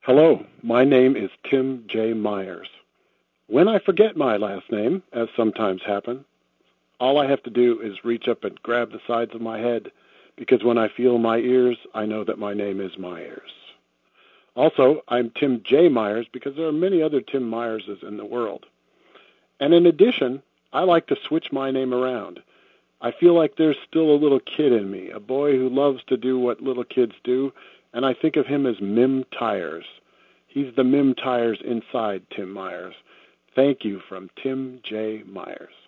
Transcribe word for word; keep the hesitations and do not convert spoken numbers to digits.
Hello, my name is Tim J. Myers. When I forget my last name, as sometimes happens, all I have to do is reach up and grab the sides of my head, because when I feel my ears, I know that my name is Myers. Also, I'm Tim J. Myers because there are many other Tim Myerses in the world. And in addition, I like to switch my name around. I feel like there's still a little kid in me, a boy who loves to do what little kids do, and I think of him as Mim Tires. He's the Mim Tires inside Tim Myers. Thank you from Tim J. Myers.